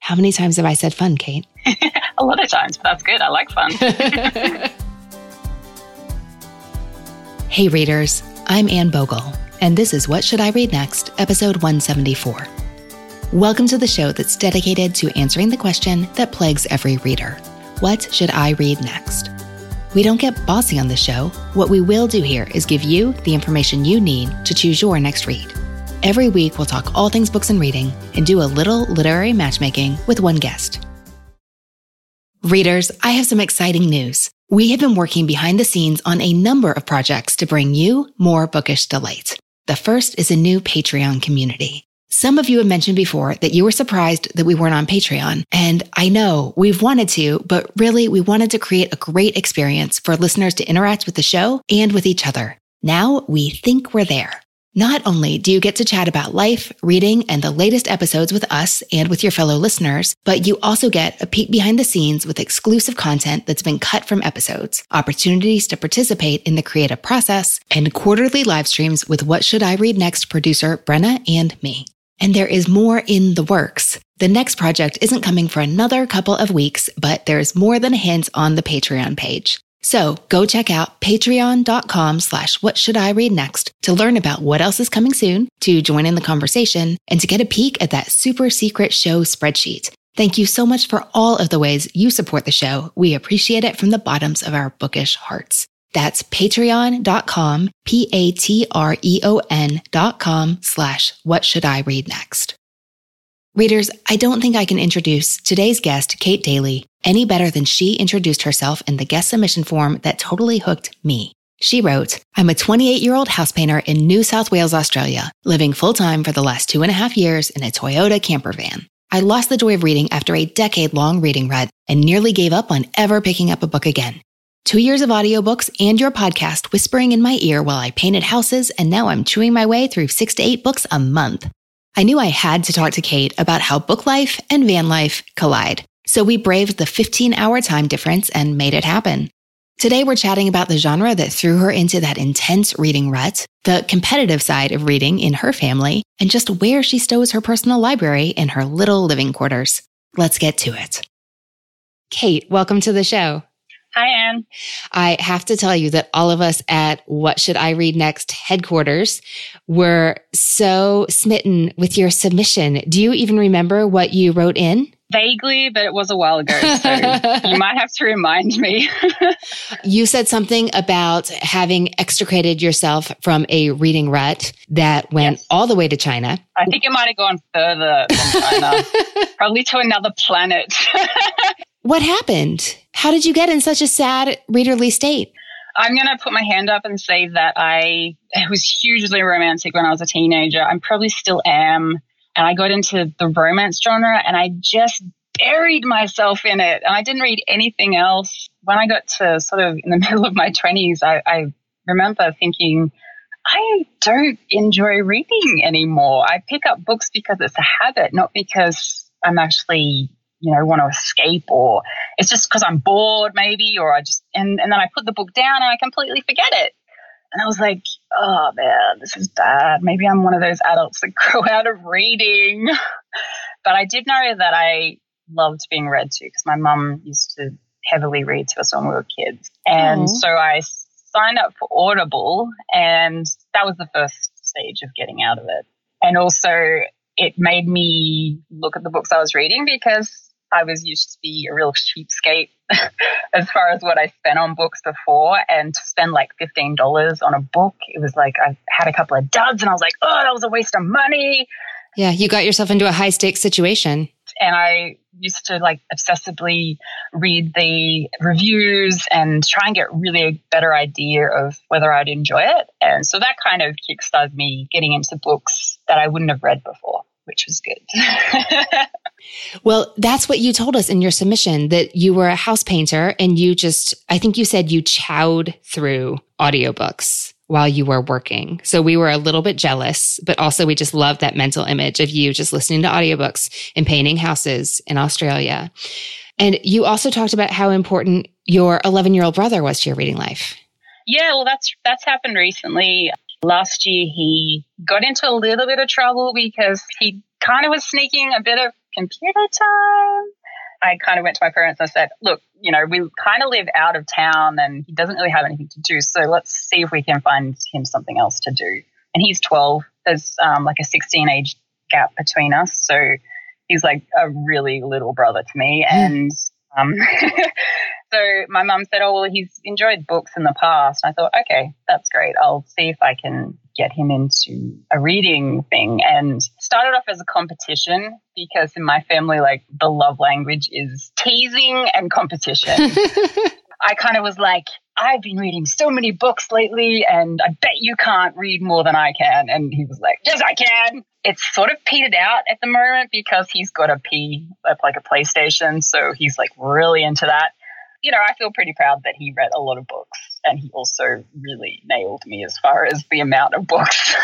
How many times have I said fun, Kate? A lot of times, but that's good. I like fun. Hey readers, I'm Anne Bogle, and this is What Should I Read Next, episode 174. Welcome to the show that's dedicated to answering the question that plagues every reader. What should I read next? We don't get bossy on the show. What we will do here is give you the information you need to choose your next read. Every week, we'll talk all things books and reading and do a little literary matchmaking with one guest. Readers, I have some exciting news. We have been working behind the scenes on a number of projects to bring you more bookish delight. The first is a new Patreon community. Some of you have mentioned before that you were surprised that we weren't on Patreon. And I know we've wanted to, but really we wanted to create a great experience for listeners to interact with the show and with each other. Now we think we're there. Not only do you get to chat about life, reading, and the latest episodes with us and with your fellow listeners, but you also get a peek behind the scenes with exclusive content that's been cut from episodes, opportunities to participate in the creative process, and quarterly live streams with What Should I Read Next producer Brenna and me. And there is more in the works. The next project isn't coming for another couple of weeks, but there's more than a hint on the Patreon page. So go check out patreon.com/whatshouldireadnext to learn about what else is coming soon, to join in the conversation, and to get a peek at that super secret show spreadsheet. Thank you so much for all of the ways you support the show. We appreciate it from the bottoms of our bookish hearts. That's patreon.com, patreon.com/whatshouldireadnext. Readers, I don't think I can introduce today's guest, Kate Daly, any better than she introduced herself in the guest submission form that totally hooked me. She wrote, I'm a 28-year-old house painter in New South Wales, Australia, living full-time for the last 2.5 years in a Toyota camper van. I lost the joy of reading after a decade-long reading rut and nearly gave up on ever picking up a book again. 2 years of audiobooks and your podcast whispering in my ear while I painted houses, and now I'm chewing my way through 6 to 8 books a month. I knew I had to talk to Kate about how book life and van life collide. So we braved the 15-hour time difference and made it happen. Today, we're chatting about the genre that threw her into that intense reading rut, the competitive side of reading in her family, and just where she stows her personal library in her little living quarters. Let's get to it. Kate, welcome to the show. Hi, Anne. I have to tell you that all of us at What Should I Read Next headquarters were so smitten with your submission. Do you even remember what you wrote in? Vaguely, but it was a while ago, so you might have to remind me. You said something about having extricated yourself from a reading rut that went all the way to China. I think it might have gone further than China, probably to another planet. What happened? How did you get in such a sad readerly state? I'm going to put my hand up and say that I was hugely romantic when I was a teenager. I probably still am. And I got into the romance genre and I just buried myself in it. And I didn't read anything else. When I got to sort of in the middle of my 20s, I remember thinking, I don't enjoy reading anymore. I pick up books because it's a habit, not because I'm actually want to escape, or it's just because I'm bored maybe, or and then I put the book down and I completely forget it. And I was like, oh man, this is bad. Maybe I'm one of those adults that grow out of reading. But I did know that I loved being read to because my mum used to heavily read to us when we were kids. And so I signed up for Audible, and that was the first stage of getting out of it. And also it made me look at the books I was reading because I was used to be a real cheapskate as far as what I spent on books before, and to spend like $15 on a book, it was like I had a couple of duds and I was like, oh, that was a waste of money. Yeah, you got yourself into a high stakes situation. And I used to like obsessively read the reviews and try and get really a better idea of whether I'd enjoy it. And so that kind of kickstarted me getting into books that I wouldn't have read before, which was good. Well, that's what you told us in your submission, that you were a house painter and I think you said you chowed through audiobooks while you were working. So we were a little bit jealous, but also we just loved that mental image of you just listening to audiobooks and painting houses in Australia. And you also talked about how important your 11-year-old brother was to your reading life. Yeah, well, that's happened recently. Last year, he got into a little bit of trouble because he kind of was sneaking a bit of computer time. I kind of went to my parents and I said, look, we kind of live out of town and he doesn't really have anything to do. So let's see if we can find him something else to do. And he's 12. There's like a 16 age gap between us. So he's like a really little brother to me. And so my mum said, oh, well, he's enjoyed books in the past. And I thought, okay, that's great. I'll see if I can get him into a reading thing. And started off as a competition because in my family, like the love language is teasing and competition. I kind of was like, I've been reading so many books lately and I bet you can't read more than I can. And he was like, yes, I can. It's sort of petered out at the moment because he's got a PlayStation. So he's like really into that. I feel pretty proud that he read a lot of books and he also really nailed me as far as the amount of books.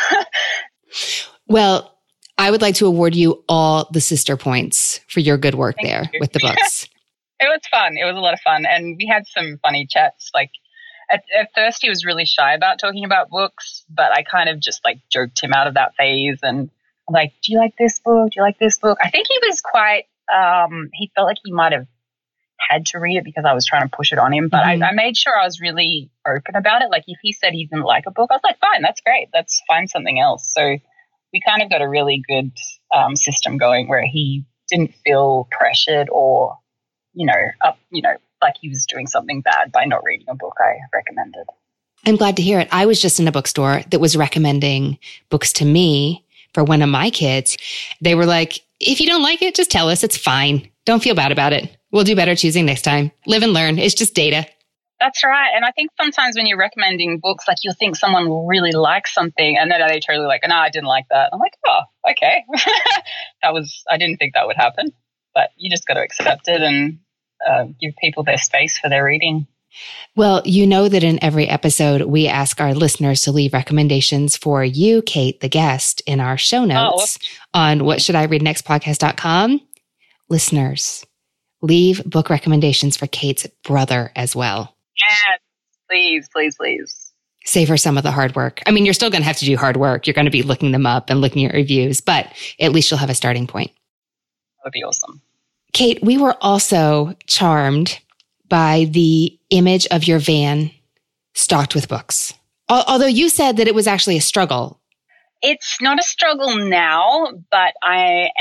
Well, I would like to award you all the sister points for your good work with the books. It was fun. It was a lot of fun. And we had some funny chats. Like at first he was really shy about talking about books, but I kind of just like joked him out of that phase. And I'm like, do you like this book? Do you like this book? I think he was quite, he felt like he might have had to read it because I was trying to push it on him. But I made sure I was really open about it. Like if he said he didn't like a book, I was like, fine, that's great. Let's find something else. So we kind of got a really good system going where he didn't feel pressured or, like he was doing something bad by not reading a book I recommended. I'm glad to hear it. I was just in a bookstore that was recommending books to me for one of my kids. They were like, if you don't like it, just tell us. It's fine. Don't feel bad about it. We'll do better choosing next time. Live and learn. It's just data. That's right. And I think sometimes when you're recommending books, like you'll think someone really likes something and then they totally like, no, I didn't like that. I'm like, oh, okay. I didn't think that would happen, but you just got to accept it and give people their space for their reading. Well, you know that in every episode, we ask our listeners to leave recommendations for you, Kate, the guest, in our show notes on whatshouldireadnextpodcast.com. Listeners, leave book recommendations for Kate's brother as well. Yes, please, please, please. Save her some of the hard work. I mean, you're still going to have to do hard work. You're going to be looking them up and looking at reviews, but at least you'll have a starting point. That would be awesome. Kate, we were also charmed by the image of your van stocked with books. Although you said that it was actually a struggle. It's not a struggle now, but I've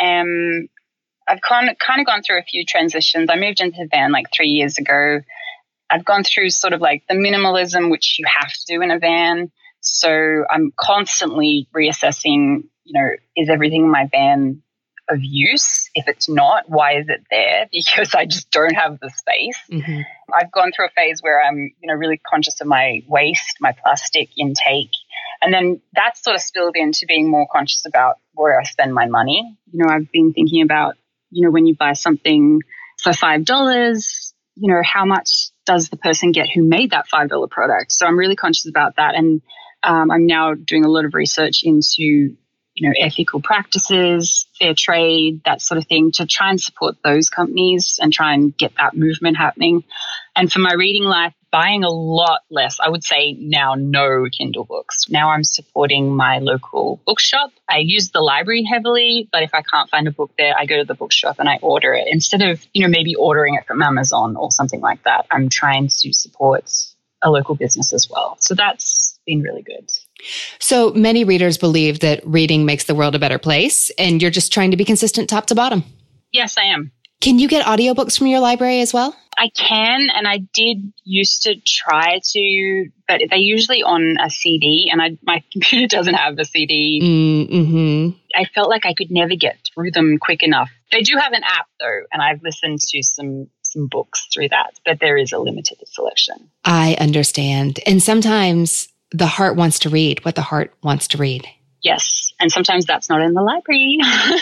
kind of gone through a few transitions. I moved into the van like 3 years ago. I've gone through sort of like the minimalism, which you have to do in a van. So I'm constantly reassessing, is everything in my van of use? If it's not, why is it there? Because I just don't have the space. Mm-hmm. I've gone through a phase where I'm, really conscious of my waste, my plastic intake. And then that sort of spilled into being more conscious about where I spend my money. I've been thinking about, when you buy something for $5, how much does the person get who made that $5 product? So I'm really conscious about that. And I'm now doing a lot of research into ethical practices, fair trade, that sort of thing, to try and support those companies and try and get that movement happening. And for my reading life, buying a lot less. I would say now no Kindle books. Now I'm supporting my local bookshop. I use the library heavily, but if I can't find a book there, I go to the bookshop and I order it. Instead of, maybe ordering it from Amazon or something like that, I'm trying to support a local business as well. So that's been really good. So many readers believe that reading makes the world a better place, and you're just trying to be consistent top to bottom. Yes, I am. Can you get audiobooks from your library as well? I can, and I did used to try to, but they're usually on a CD, and my computer doesn't have a CD. Mm-hmm. I felt like I could never get through them quick enough. They do have an app, though, and I've listened to some books through that, but there is a limited selection. I understand. And sometimes the heart wants to read what the heart wants to read. Yes, and sometimes that's not in the library.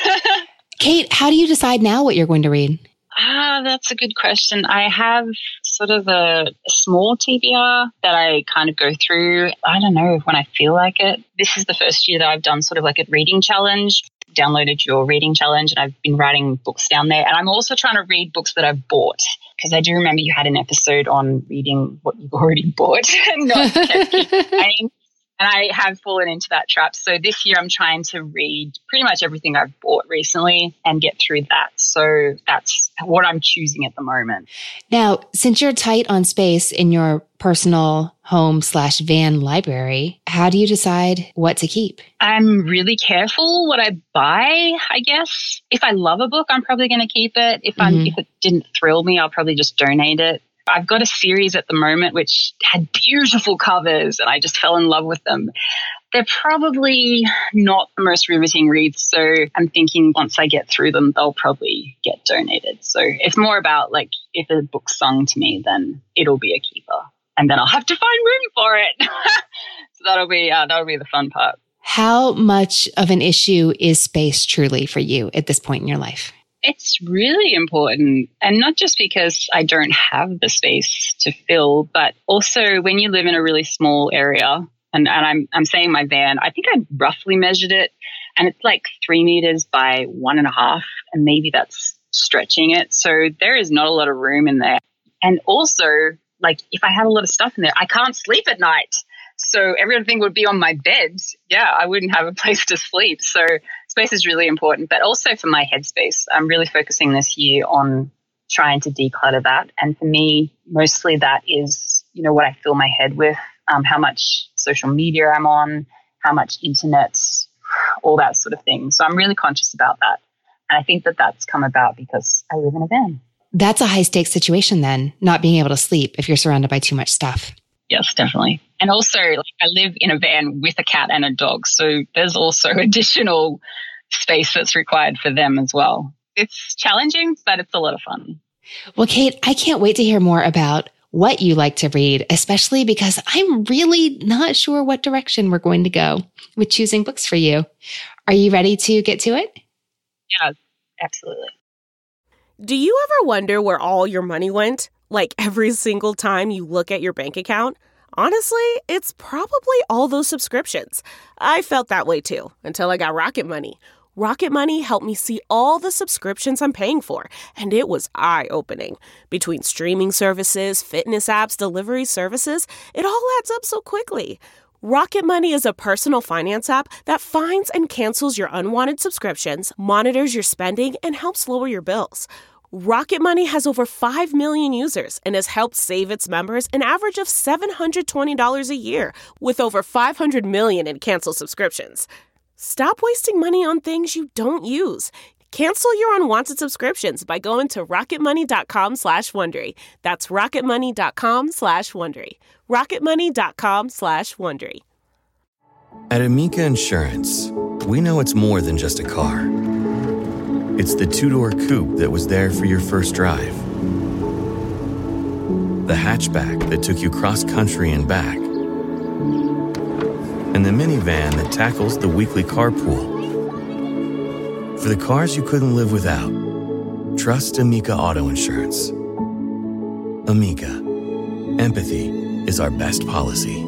Kate, how do you decide now what you're going to read? That's a good question. I have sort of a small TBR that I kind of go through. I don't know, when I feel like it. This is the first year that I've done sort of like a reading challenge. Downloaded your reading challenge and I've been writing books down there. And I'm also trying to read books that I've bought, because I do remember you had an episode on reading what you've already bought and not kept buying. And I have fallen into that trap. So this year I'm trying to read pretty much everything I've bought recently and get through that. So that's what I'm choosing at the moment. Now, since you're tight on space in your personal home/van library, how do you decide what to keep? I'm really careful what I buy, I guess. If I love a book, I'm probably going to keep it. If it didn't thrill me, I'll probably just donate it. I've got a series at the moment which had beautiful covers and I just fell in love with them. They're probably not the most riveting reads, so I'm thinking once I get through them, they'll probably get donated. So it's more about like if a book's sung to me, then it'll be a keeper, and then I'll have to find room for it. So that'll be the fun part. How much of an issue is space truly for you at this point in your life? It's really important, and not just because I don't have the space to fill, but also when you live in a really small area, and I'm saying my van, I think I roughly measured it, and it's like 3 meters by 1.5, and maybe that's stretching it. So there is not a lot of room in there. And also, like if I had a lot of stuff in there, I can't sleep at night. So everything would be on my bed. Yeah, I wouldn't have a place to sleep. So space is really important, but also for my headspace. I'm really focusing this year on trying to declutter that. And for me, mostly that is, what I fill my head with, how much social media I'm on, how much internet, all that sort of thing. So I'm really conscious about that. And I think that that's come about because I live in a van. That's a high stakes situation then, not being able to sleep if you're surrounded by too much stuff. Yes, definitely. And also, I live in a van with a cat and a dog. So there's also additional space that's required for them as well. It's challenging, but it's a lot of fun. Well, Kate, I can't wait to hear more about what you like to read, especially because I'm really not sure what direction we're going to go with choosing books for you. Are you ready to get to it? Yeah, absolutely. Do you ever wonder where all your money went? Like every single time you look at your bank account? Honestly, it's probably all those subscriptions. I felt that way too, until I got Rocket Money. Rocket Money helped me see all the subscriptions I'm paying for, and it was eye-opening. Between streaming services, fitness apps, delivery services, it all adds up so quickly. Rocket Money is a personal finance app that finds and cancels your unwanted subscriptions, monitors your spending, and helps lower your bills. Rocket Money has over 5 million users and has helped save its members an average of $720 a year, with over 500 million in canceled subscriptions. Stop wasting money on things you don't use. Cancel your unwanted subscriptions by going to rocketmoney.com/Wondery. That's rocketmoney.com/Wondery. rocketmoney.com/Wondery. At Amica Insurance, we know it's more than just a car. It's the two-door coupe that was there for your first drive, the hatchback that took you cross-country and back, and the minivan that tackles the weekly carpool. For the cars you couldn't live without, trust Amica Auto Insurance. Amica. Empathy is our best policy.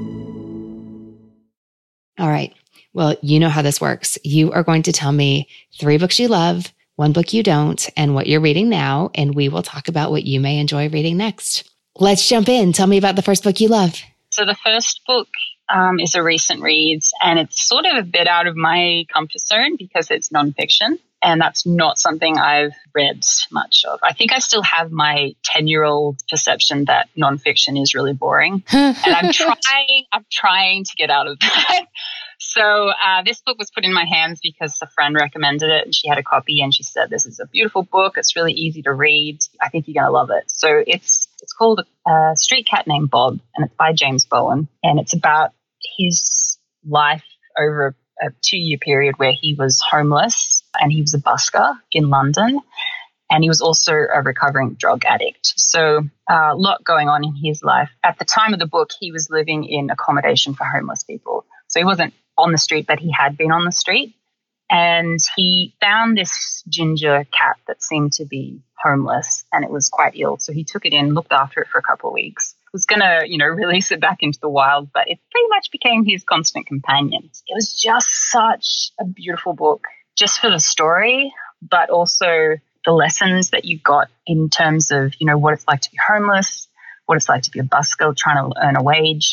All right. Well, you know how this works. You are going to tell me 3 books you love, 1 book you don't, and what you're reading now, and we will talk about what you may enjoy reading next. Let's jump in. Tell me about the first book you love. So the first book is a recent read, and it's sort of a bit out of my comfort zone because it's nonfiction, and that's not something I've read much of. I think I still have my 10-year-old perception that nonfiction is really boring, and I'm trying to get out of that. So this book was put in my hands because a friend recommended it, and she had a copy, and she said, "This is a beautiful book. It's really easy to read. I think you're going to love it." So it's called A Street Cat Named Bob, and it's by James Bowen, and it's about his life over a 2-year period where he was homeless and he was a busker in London, and he was also a recovering drug addict. So a lot going on in his life. At the time of the book, he was living in accommodation for homeless people. So he wasn't on the street, but he had been on the street. And he found this ginger cat that seemed to be homeless, and it was quite ill. So he took it in, looked after it for a couple of weeks. Was going to, release it back into the wild, but it pretty much became his constant companion. It was just such a beautiful book, just for the story, but also the lessons that you got in terms of, what it's like to be homeless, what it's like to be a busker trying to earn a wage,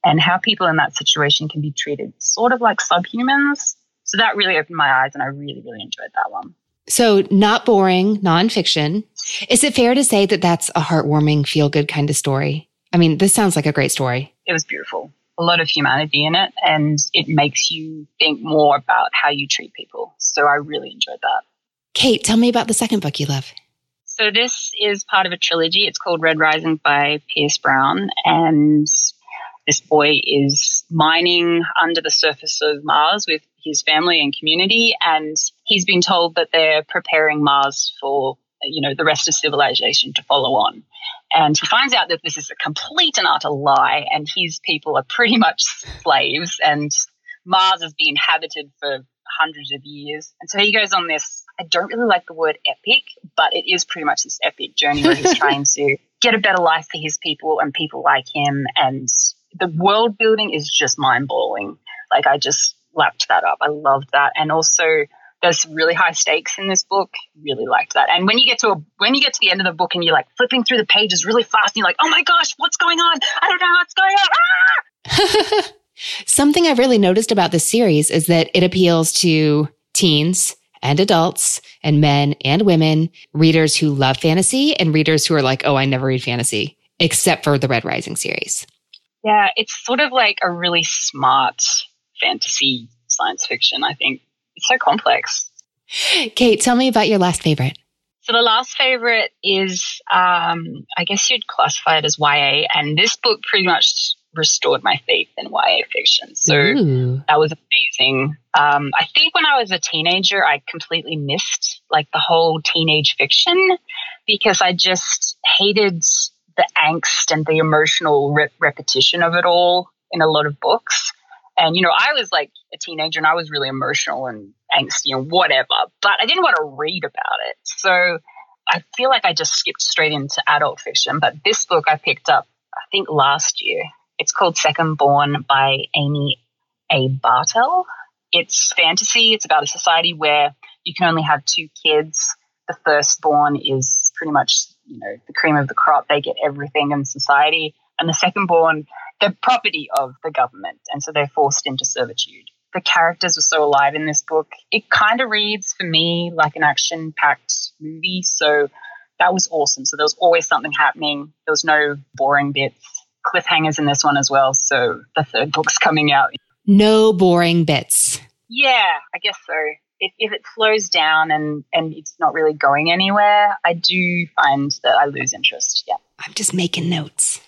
and how people in that situation can be treated sort of like subhumans. So that really opened my eyes, and I really, really enjoyed that one. So not boring, nonfiction. Is it fair to say that that's a heartwarming, feel-good kind of story? I mean, this sounds like a great story. It was beautiful. A lot of humanity in it, and it makes you think more about how you treat people. So I really enjoyed that. Kate, tell me about the second book you love. So this is part of a trilogy. It's called Red Rising by Pierce Brown, and this boy is mining under the surface of Mars with his family and community, and he's been told that they're preparing Mars for, the rest of civilization to follow on. And he finds out that this is a complete and utter lie, and his people are pretty much slaves, and Mars has been inhabited for hundreds of years. And so he goes on this, I don't really like the word epic, but it is pretty much this epic journey where he's trying to get a better life for his people and people like him. And the world building is just mind-blowing. Like, I just lapped that up. I loved that. And also there's really high stakes in this book. Really liked that. And when you get to the end of the book and you're like flipping through the pages really fast and you're like, oh my gosh, what's going on? I don't know what's going on. Ah! Something I've really noticed about this series is that it appeals to teens and adults and men and women, readers who love fantasy and readers who are like, oh, I never read fantasy, except for the Red Rising series. Yeah, it's sort of like a really smart fantasy science fiction, I think. It's so complex. Kate, tell me about your last favorite. So the last favorite is, I guess you'd classify it as YA, and this book pretty much restored my faith in YA fiction. So That was amazing. I think when I was a teenager, I completely missed like the whole teenage fiction because I just hated the angst and the emotional repetition of it all in a lot of books. And, I was like a teenager and I was really emotional and angsty and whatever, but I didn't want to read about it. So I feel like I just skipped straight into adult fiction. But this book I picked up, I think last year. It's called Second Born by Amy A. Bartel. It's fantasy. It's about a society where you can only have 2 kids. The firstborn is pretty much, the cream of the crop. They get everything in society. And the secondborn, they're property of the government. And so they're forced into servitude. The characters were so alive in this book. It kind of reads for me like an action-packed movie. So that was awesome. So there was always something happening. There was no boring bits. Cliffhangers in this one as well. So the third book's coming out. No boring bits. Yeah, I guess so. If it slows down and it's not really going anywhere, I do find that I lose interest. Yeah. I'm just making notes.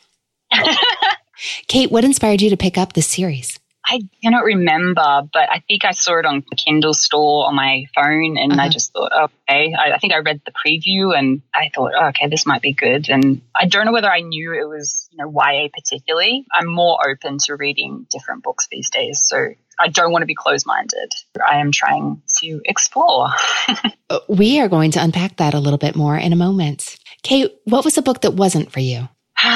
Kate, what inspired you to pick up this series? I cannot remember, but I think I saw it on the Kindle store on my phone and I just thought, okay. I think I read the preview and I thought, okay, this might be good. And I don't know whether I knew it was, YA particularly. I'm more open to reading different books these days. So I don't want to be closed-minded. I am trying to explore. We are going to unpack that a little bit more in a moment. Kate, what was a book that wasn't for you?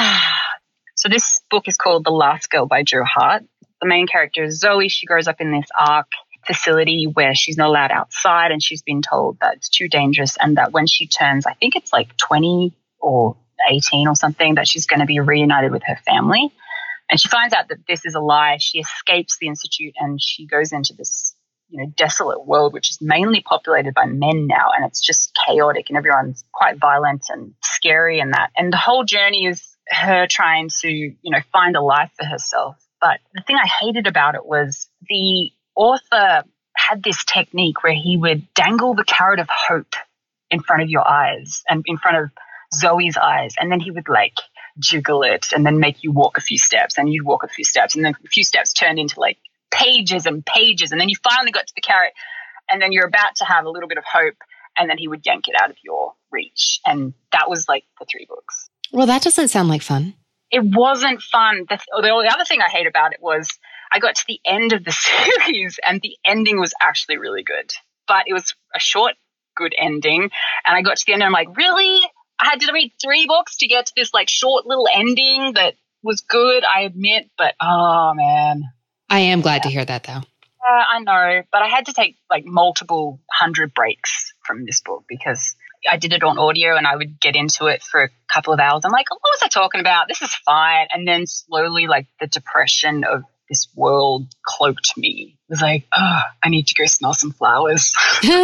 So this book is called The Last Girl by Jo Hart. The main character is Zoe. She grows up in this ARC facility where she's not allowed outside and she's been told that it's too dangerous and that when she turns, I think it's like 20 or 18 or something, that she's going to be reunited with her family. And she finds out that this is a lie. She escapes the institute and she goes into this, desolate world, which is mainly populated by men now. And it's just chaotic and everyone's quite violent and scary and that. And the whole journey is her trying to, find a life for herself. But the thing I hated about it was the author had this technique where he would dangle the carrot of hope in front of your eyes and in front of Zoe's eyes. And then he would like jiggle it and then make you walk a few steps and you'd walk a few steps. And then a few steps turned into like pages and pages. And then you finally got to the carrot and then you're about to have a little bit of hope. And then he would yank it out of your reach. And that was like the 3 books. Well, that doesn't sound like fun. It wasn't fun. The other thing I hate about it was I got to the end of the series and the ending was actually really good. But it was a short, good ending. And I got to the end and I'm like, really? I had to read 3 books to get to this like short little ending that was good, I admit. But, oh, man. I am glad to hear that, though. I know. But I had to take like multiple 100 breaks from this book because I did it on audio and I would get into it for a couple of hours. I'm like, oh, what was I talking about? This is fine. And then slowly, like, the depression of this world cloaked me. It was like, oh, I need to go smell some flowers.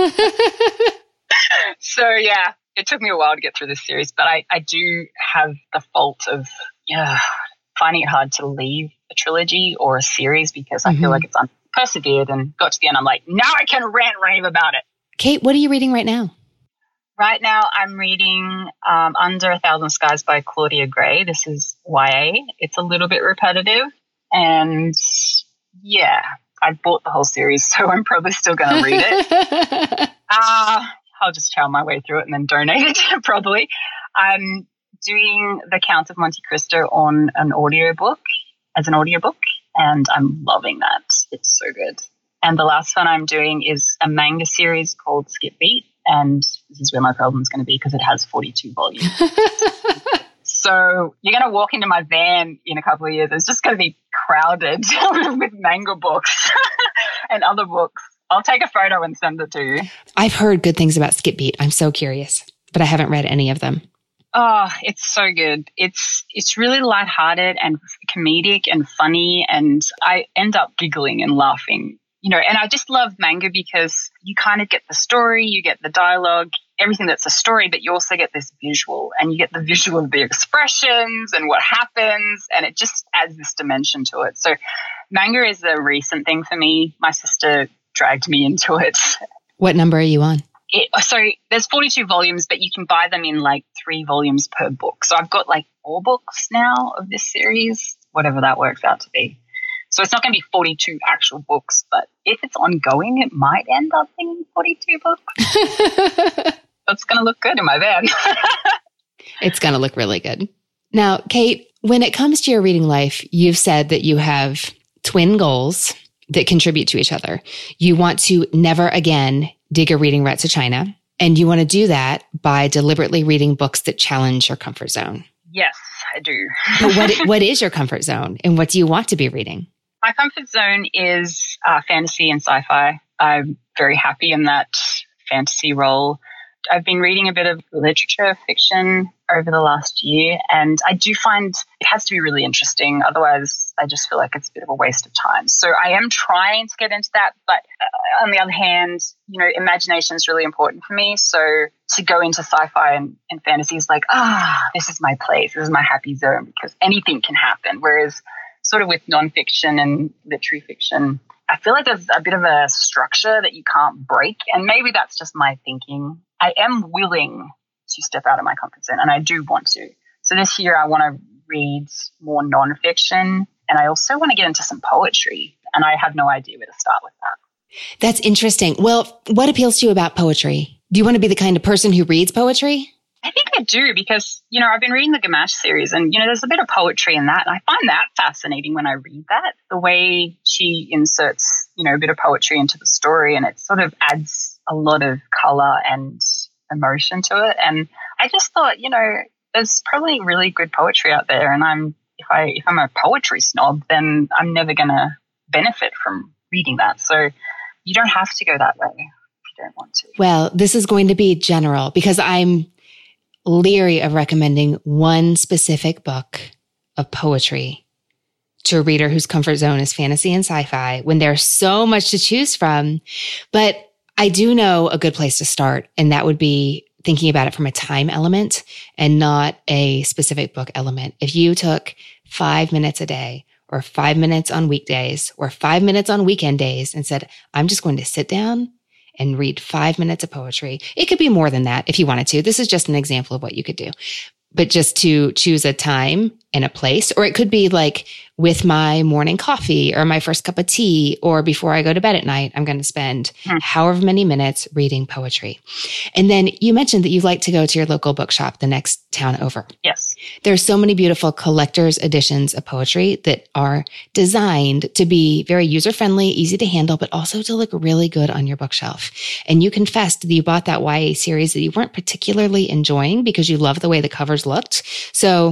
So, yeah, it took me a while to get through this series, but I do have the fault of finding it hard to leave a trilogy or a series because I feel like it's persevered and got to the end. I'm like, now I can rant rave about it. Kate, what are you reading right now? Right now, I'm reading Under a Thousand Skies by Claudia Gray. This is YA. It's a little bit repetitive. And, yeah, I bought the whole series, so I'm probably still going to read it. I'll just chow my way through it and then donate it, probably. I'm doing The Count of Monte Cristo on an audiobook, and I'm loving that. It's so good. And the last one I'm doing is a manga series called Skip Beat, and this is where my problem's going to be because it has 42 volumes. So you're going to walk into my van in a couple of years. It's just going to be crowded with manga books and other books. I'll take a photo and send it to you. I've heard good things about Skip Beat. I'm so curious, but I haven't read any of them. Oh, it's so good. It's really lighthearted and comedic and funny, and I end up giggling and laughing. You know, and I just love manga because you kind of get the story, you get the dialogue, everything that's a story, but you also get this visual, and you get the visual of the expressions and what happens, and it just adds this dimension to it. So manga is a recent thing for me. My sister dragged me into it. What number are you on? So there's 42 volumes, but you can buy them in like 3 volumes per book. So I've got like 4 books now of this series, whatever that works out to be. So it's not going to be 42 actual books, but if it's ongoing, it might end up being 42 books. That's going to look good in my van. It's going to look really good. Now, Kate, when it comes to your reading life, you've said that you have twin goals that contribute to each other. You want to never again dig a reading rut to China, and you want to do that by deliberately reading books that challenge your comfort zone. Yes, I do. But what is your comfort zone, and what do you want to be reading? My comfort zone is fantasy and sci-fi. I'm very happy in that fantasy role. I've been reading a bit of literature fiction over the last year, and I do find it has to be really interesting. Otherwise, I just feel like it's a bit of a waste of time. So I am trying to get into that, but on the other hand, you know, imagination is really important for me. So to go into sci-fi and fantasy is like, this is my place. This is my happy zone because anything can happen. Whereas sort of with nonfiction and literary fiction, I feel like there's a bit of a structure that you can't break. And maybe that's just my thinking. I am willing to step out of my comfort zone, and I do want to. So this year I want to read more nonfiction, and I also want to get into some poetry, and I have no idea where to start with that. That's interesting. Well, what appeals to you about poetry? Do you want to be the kind of person who reads poetry? I think I do because, you know, I've been reading the Gamache series and, you know, there's a bit of poetry in that. And I find that fascinating when I read that, the way she inserts, you know, a bit of poetry into the story, and it sort of adds a lot of color and emotion to it. And I just thought, you know, there's probably really good poetry out there. And if I'm a poetry snob, then I'm never going to benefit from reading that. So you don't have to go that way if you don't want to. Well, this is going to be general because I'm leery of recommending one specific book of poetry to a reader whose comfort zone is fantasy and sci-fi when there's so much to choose from. But I do know a good place to start, and that would be thinking about it from a time element and not a specific book element. If you took 5 minutes a day or 5 minutes on weekdays or 5 minutes on weekend days and said, I'm just going to sit down and read 5 minutes of poetry. It could be more than that if you wanted to. This is just an example of what you could do. But just to choose a time and a place, or it could be like with my morning coffee or my first cup of tea, or before I go to bed at night, I'm going to spend however many minutes reading poetry. And then you mentioned that you like to go to your local bookshop the next town over. Yes. There's so many beautiful collector's editions of poetry that are designed to be very user-friendly, easy to handle, but also to look really good on your bookshelf. And you confessed that you bought that YA series that you weren't particularly enjoying because you love the way the covers looked. So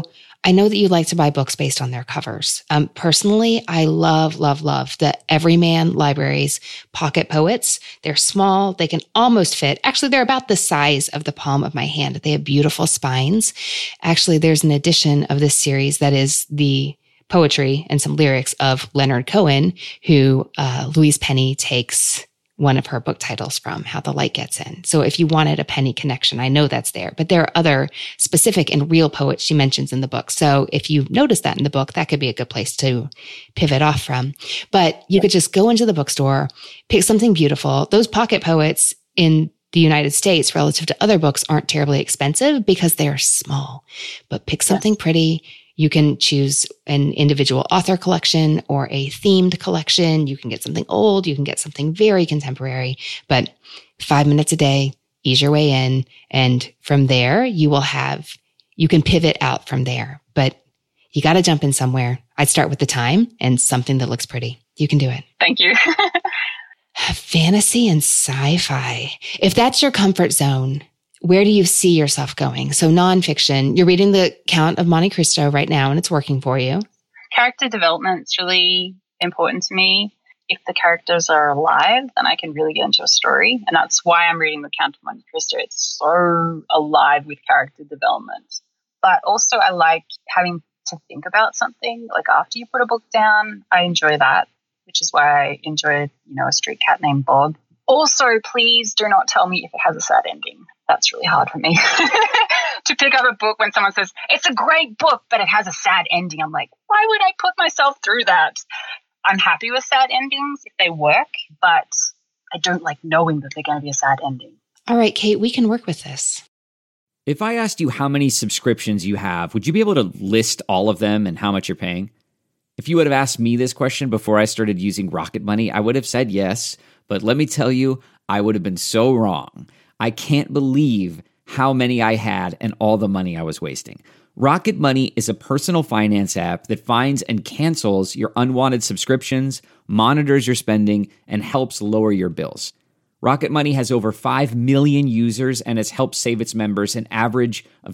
I know that you like to buy books based on their covers. Personally, I love the Everyman Libraries Pocket Poets. They're small. They can almost fit. Actually, they're about the size of the palm of my hand. They have beautiful spines. Actually, there's an edition of this series that is the poetry and some lyrics of Leonard Cohen, who Louise Penny takes one of her book titles from, How the Light Gets In. So if you wanted a Penny connection, I know that's there, but there are other specific and real poets she mentions in the book. So if you notice that in the book, that could be a good place to pivot off from. But you could just go into the bookstore, pick something beautiful. Those pocket poets in the United States relative to other books aren't terribly expensive because they're small, but pick something pretty. You can choose an individual author collection or a themed collection. You can get something old. You can get something very contemporary, but 5 minutes a day, ease your way in. And from there, you can pivot out from there, but you got to jump in somewhere. I'd start with the time and something that looks pretty. You can do it. Thank you. Fantasy and sci-fi. If that's your comfort zone, where do you see yourself going? So nonfiction, you're reading The Count of Monte Cristo right now and it's working for you. Character development is really important to me. If the characters are alive, then I can really get into a story. And that's why I'm reading The Count of Monte Cristo. It's so alive with character development. But also I like having to think about something. Like after you put a book down, I enjoy that, which is why I enjoy, A Street Cat Named Bob. Also, please do not tell me if it has a sad ending. That's really hard for me to pick up a book when someone says, it's a great book, but it has a sad ending. I'm like, why would I put myself through that? I'm happy with sad endings if they work, but I don't like knowing that they're going to be a sad ending. All right, Kate, we can work with this. If I asked you how many subscriptions you have, would you be able to list all of them and how much you're paying? If you would have asked me this question before I started using Rocket Money, I would have said yes. But let me tell you, I would have been so wrong. I can't believe how many I had and all the money I was wasting. Rocket Money is a personal finance app that finds and cancels your unwanted subscriptions, monitors your spending, and helps lower your bills. Rocket Money has over 5 million users and has helped save its members an average of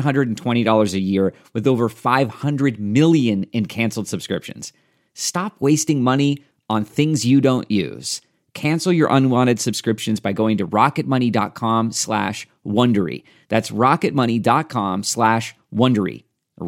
$720 a year with over 500 million in canceled subscriptions. Stop wasting money on things you don't use. Cancel your unwanted subscriptions by going to rocketmoney.com/Wondery. That's rocketmoney.com/Wondery.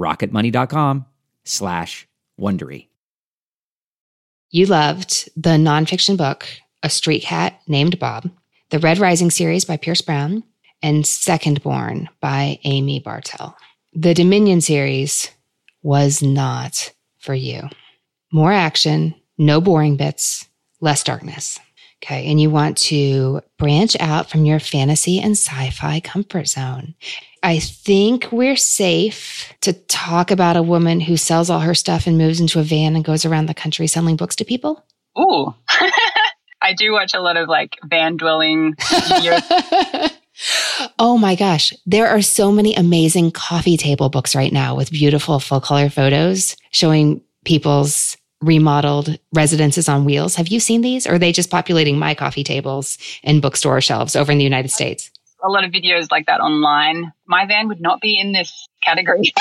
rocketmoney.com/Wondery. You loved the nonfiction book, A Street Cat Named Bob, the Red Rising series by Pierce Brown, and Second Born by Amy Bartell. The Dominion series was not for you. More action, no boring bits, less darkness. Okay, and you want to branch out from your fantasy and sci-fi comfort zone. I think we're safe to talk about a woman who sells all her stuff and moves into a van and goes around the country selling books to people. Ooh. I do watch a lot of van dwelling videos. Oh my gosh. There are so many amazing coffee table books right now with beautiful full color photos showing people's remodeled residences on wheels. Have you seen these? Or are they just populating my coffee tables and bookstore shelves over in the United States? A lot of videos like that online. My van would not be in this category.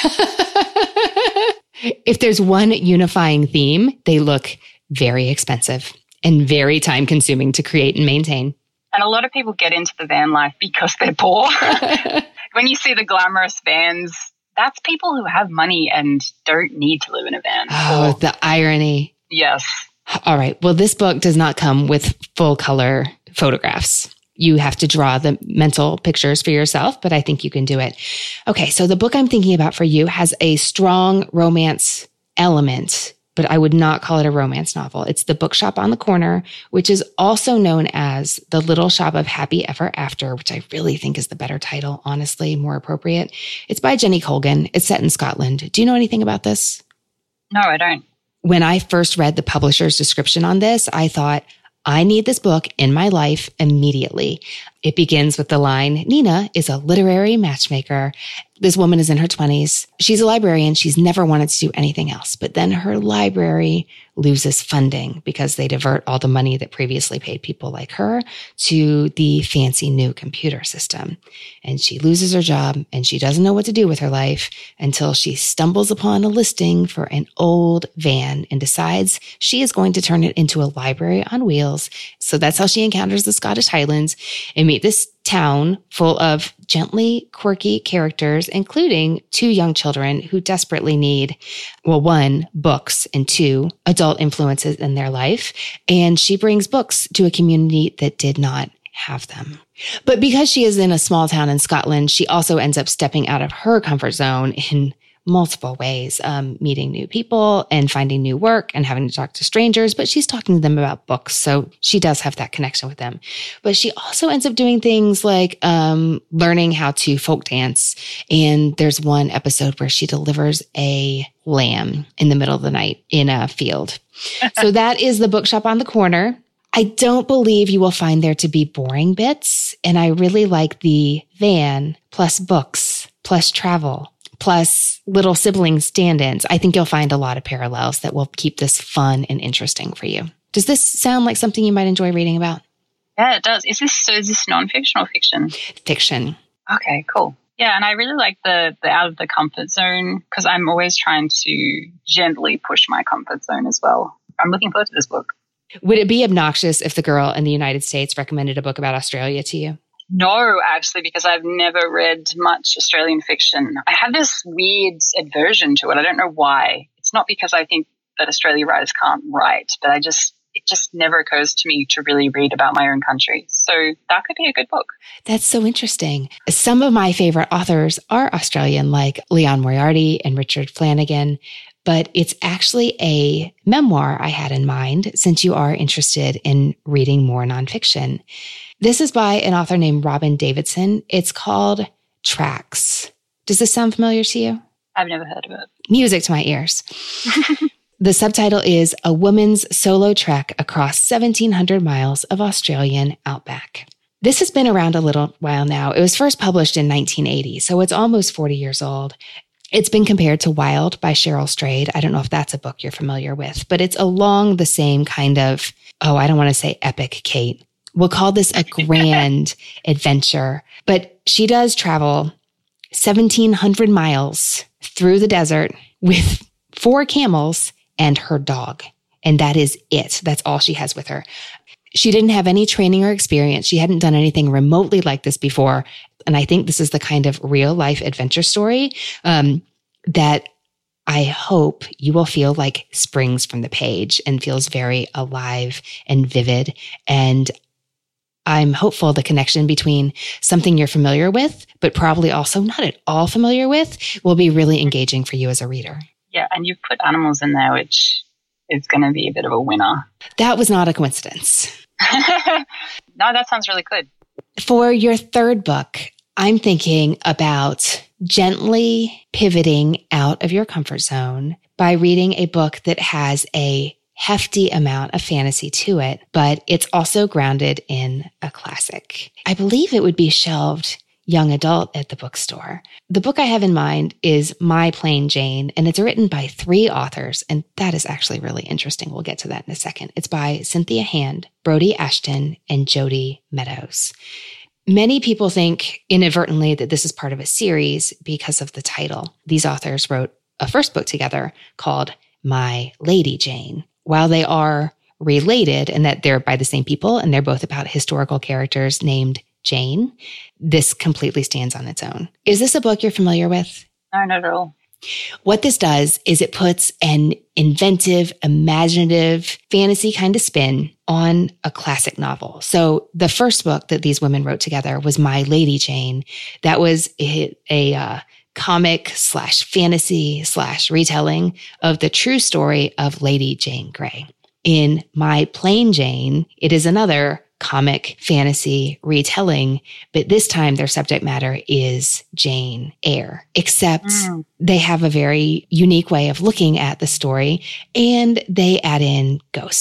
If there's one unifying theme, they look very expensive and very time consuming to create and maintain. And a lot of people get into the van life because they're poor. When you see the glamorous vans, that's people who have money and don't need to live in a van. Oh, the irony. Yes. All right. Well, this book does not come with full color photographs. You have to draw the mental pictures for yourself, but I think you can do it. Okay. So the book I'm thinking about for you has a strong romance element, but I would not call it a romance novel. It's The Bookshop on the Corner, which is also known as The Little Shop of Happy Ever After, which I really think is the better title, honestly, more appropriate. It's by Jenny Colgan. It's set in Scotland. Do you know anything about this? No, I don't. When I first read the publisher's description on this, I thought, I need this book in my life immediately. It begins with the line, Nina is a literary matchmaker. This woman is in her 20s. She's a librarian. She's never wanted to do anything else. But then her library loses funding because they divert all the money that previously paid people like her to the fancy new computer system. And she loses her job and she doesn't know what to do with her life until she stumbles upon a listing for an old van and decides she is going to turn it into a library on wheels. So that's how she encounters the Scottish Highlands and meet this town full of gently quirky characters, including 2 young children who desperately need, well, 1, books, and 2, adult influences in their life. And she brings books to a community that did not have them. But because she is in a small town in Scotland, she also ends up stepping out of her comfort zone in multiple ways, meeting new people and finding new work and having to talk to strangers. But she's talking to them about books. So she does have that connection with them. But she also ends up doing things like learning how to folk dance. And there's one episode where she delivers a lamb in the middle of the night in a field. So that is the bookshop on the corner. I don't believe you will find there to be boring bits. And I really like the van plus books plus travel plus little sibling stand-ins. I think you'll find a lot of parallels that will keep this fun and interesting for you. Does this sound like something you might enjoy reading about? Yeah, it does. Is this nonfiction or fiction? Fiction. Okay, cool. Yeah, and I really like the out of the comfort zone because I'm always trying to gently push my comfort zone as well. I'm looking forward to this book. Would it be obnoxious if the girl in the United States recommended a book about Australia to you? No, actually, because I've never read much Australian fiction. I have this weird aversion to it. I don't know why. It's not because I think that Australian writers can't write, but it just never occurs to me to really read about my own country. So that could be a good book. That's so interesting. Some of my favorite authors are Australian, like Leon Moriarty and Richard Flanagan, but it's actually a memoir I had in mind since you are interested in reading more nonfiction. This is by an author named Robin Davidson. It's called Tracks. Does this sound familiar to you? I've never heard of it. Music to my ears. The subtitle is A Woman's Solo Trek Across 1,700 Miles of Australian Outback. This has been around a little while now. It was first published in 1980, so it's almost 40 years old. It's been compared to Wild by Cheryl Strayed. I don't know if that's a book you're familiar with, but it's along the same kind of, I don't want to say epic, Kate. We'll call this a grand adventure, but she does travel 1,700 miles through the desert with 4 camels and her dog. And that is it. That's all she has with her. She didn't have any training or experience. She hadn't done anything remotely like this before. And I think this is the kind of real life adventure story that I hope you will feel like springs from the page and feels very alive and vivid. And I'm hopeful the connection between something you're familiar with, but probably also not at all familiar with, will be really engaging for you as a reader. Yeah, and you've put animals in there, which is going to be a bit of a winner. That was not a coincidence. No, that sounds really good. For your third book, I'm thinking about gently pivoting out of your comfort zone by reading a book that has a hefty amount of fantasy to it, but it's also grounded in a classic. I believe it would be shelved young adult at the bookstore. The book I have in mind is My Plain Jane, and it's written by 3 authors, and that is actually really interesting. We'll get to that in a second. It's by Cynthia Hand, Brody Ashton, and Jody Meadows. Many people think inadvertently that this is part of a series because of the title. These authors wrote a first book together called My Lady Jane. While they are related in that they're by the same people and they're both about historical characters named Jane, this completely stands on its own. Is this a book you're familiar with? No, not at all. What this does is it puts an inventive, imaginative, fantasy kind of spin on a classic novel. So the first book that these women wrote together was My Lady Jane. That was a comic / fantasy / retelling of the true story of Lady Jane Grey. In My Plain Jane, it is another comic fantasy retelling, but this time their subject matter is Jane Eyre, except they have a very unique way of looking at the story and they add in ghosts.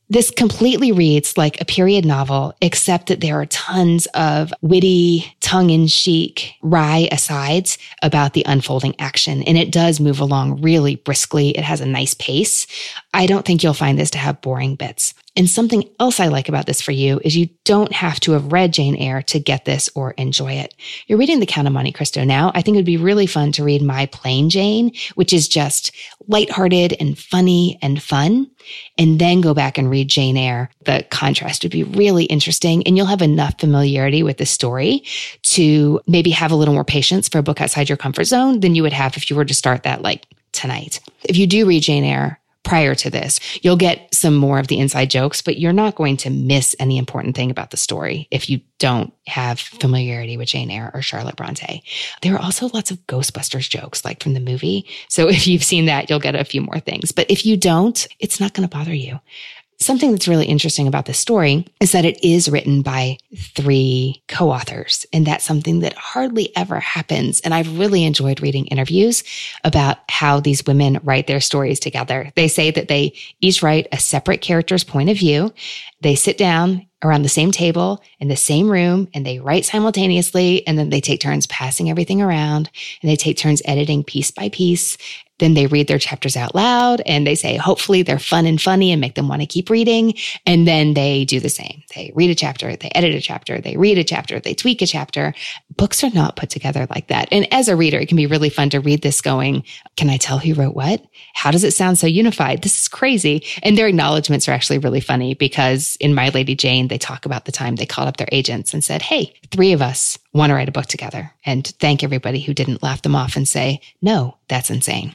This completely reads like a period novel, except that there are tons of witty, tongue-in-cheek, wry asides about the unfolding action. And it does move along really briskly. It has a nice pace. I don't think you'll find this to have boring bits. And something else I like about this for you is you don't have to have read Jane Eyre to get this or enjoy it. You're reading The Count of Monte Cristo now. I think it would be really fun to read My Plain Jane, which is just lighthearted and funny and fun, and then go back and read Jane Eyre. The contrast would be really interesting, and you'll have enough familiarity with the story to maybe have a little more patience for a book outside your comfort zone than you would have if you were to start that like tonight. If you do read Jane Eyre prior to this, you'll get some more of the inside jokes, but you're not going to miss any important thing about the story if you don't have familiarity with Jane Eyre or Charlotte Bronte. There are also lots of Ghostbusters jokes, like from the movie. So if you've seen that, you'll get a few more things. But if you don't, it's not going to bother you. Something that's really interesting about this story is that it is written by 3 co-authors, and that's something that hardly ever happens. And I've really enjoyed reading interviews about how these women write their stories together. They say that they each write a separate character's point of view. They sit down around the same table in the same room and they write simultaneously, and then they take turns passing everything around, and they take turns editing piece by piece. Then they read their chapters out loud and they say, hopefully they're fun and funny and make them want to keep reading. And then they do the same. They read a chapter, they edit a chapter, they read a chapter, they tweak a chapter. Books are not put together like that. And as a reader, it can be really fun to read this going, can I tell who wrote what? How does it sound so unified? This is crazy. And their acknowledgments are actually really funny because in My Lady Jane, they talk about the time they called up their agents and said, hey, 3 of us want to write a book together, and thank everybody who didn't laugh them off and say, no, that's insane.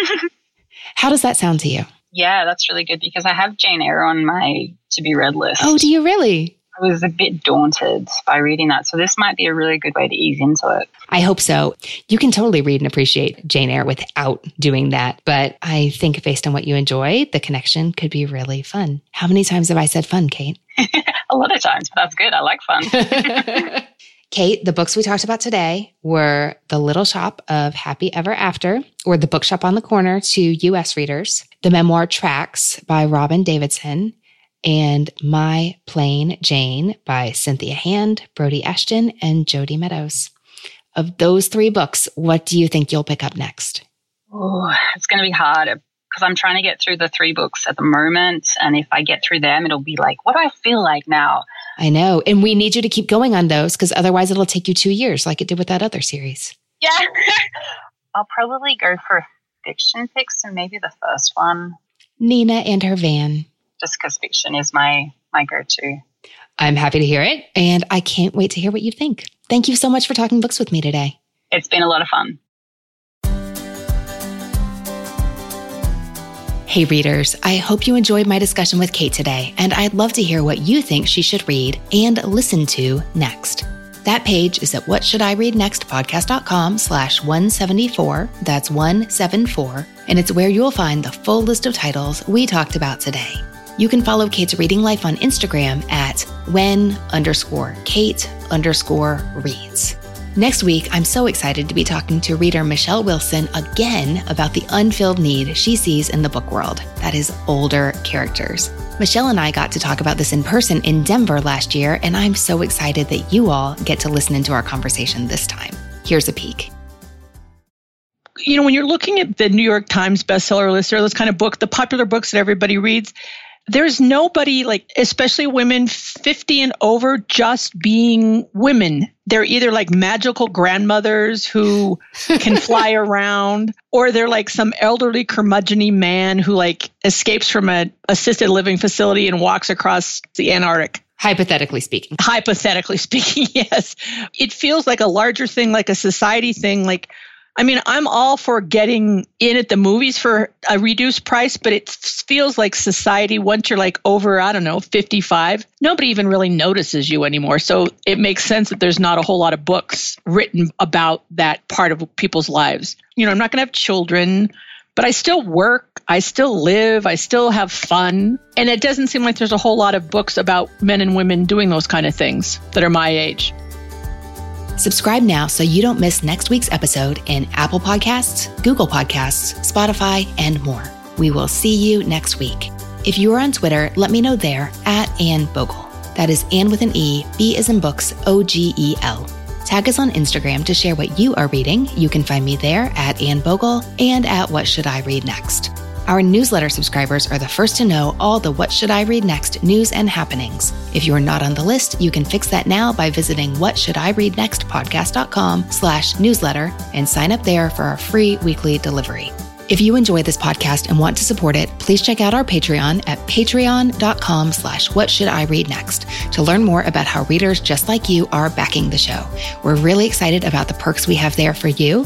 How does that sound to you? Yeah, that's really good because I have Jane Eyre on my to-be-read list. Oh, do you really? I was a bit daunted by reading that, so this might be a really good way to ease into it. I hope so. You can totally read and appreciate Jane Eyre without doing that, but I think based on what you enjoy, the connection could be really fun. How many times have I said fun, Kate? A lot of times, but that's good. I like fun. Kate, the books we talked about today were The Little Shop of Happy Ever After, or The Bookshop on the Corner to U.S. readers, the memoir Tracks by Robin Davidson, and My Plain Jane by Cynthia Hand, Brody Ashton, and Jody Meadows. Of those 3 books, what do you think you'll pick up next? Oh, it's going to be hard because I'm trying to get through the 3 books at the moment. And if I get through them, it'll be like, what do I feel like now? I know. And we need you to keep going on those because otherwise it'll take you 2 years like it did with that other series. Yeah. I'll probably go for a fiction pick, so maybe the first one. Nina and her van. Just because fiction is my go-to. I'm happy to hear it. And I can't wait to hear what you think. Thank you so much for talking books with me today. It's been a lot of fun. Hey readers, I hope you enjoyed my discussion with Kate today, and I'd love to hear what you think she should read and listen to next. That page is at whatshouldireadnextpodcast.com/174. That's 174. And it's where you'll find the full list of titles we talked about today. You can follow Kate's reading life on Instagram at when_Kate_reads. Next week, I'm so excited to be talking to reader Michelle Wilson again about the unfilled need she sees in the book world. That is older characters. Michelle and I got to talk about this in person in Denver last year, and I'm so excited that you all get to listen into our conversation this time. Here's a peek. You know, when you're looking at the New York Times bestseller list or those kind of books, the popular books that everybody reads, there's nobody, like, especially women 50 and over, just being women. They're either like magical grandmothers who can fly around, or they're like some elderly curmudgeon-y man who like escapes from an assisted living facility and walks across the Antarctic. Hypothetically speaking. Hypothetically speaking, yes. It feels like a larger thing, like a society thing, like, I mean, I'm all for getting in at the movies for a reduced price, but it feels like society, once you're like over, 55, nobody even really notices you anymore. So it makes sense that there's not a whole lot of books written about that part of people's lives. You know, I'm not going to have children, but I still work, I still live, I still have fun. And it doesn't seem like there's a whole lot of books about men and women doing those kind of things that are my age. Subscribe now so you don't miss next week's episode in Apple Podcasts, Google Podcasts, Spotify, and more. We will see you next week. If you are on Twitter, let me know there at Anne Bogel. That is Anne with an E, B as in books, O-G-E-L. Tag us on Instagram to share what you are reading. You can find me there at Anne Bogel and at What Should I Read Next. Our newsletter subscribers are the first to know all the What Should I Read Next news and happenings. If you are not on the list, you can fix that now by visiting whatshouldireadnextpodcast.com/newsletter and sign up there for our free weekly delivery. If you enjoy this podcast and want to support it, please check out our Patreon at patreon.com/whatshouldireadnext to learn more about how readers just like you are backing the show. We're really excited about the perks we have there for you.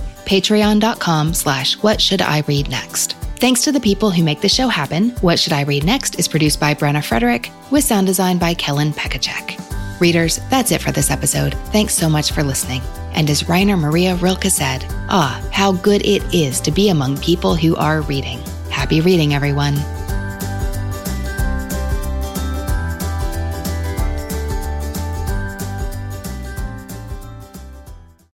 Patreon.com/whatshouldireadnext. Thanks to the people who make the show happen. What Should I Read Next is produced by Brenna Frederick with sound design by Kellen Pekacek. Readers, that's it for this episode. Thanks so much for listening. And as Rainer Maria Rilke said, how good it is to be among people who are reading. Happy reading, everyone.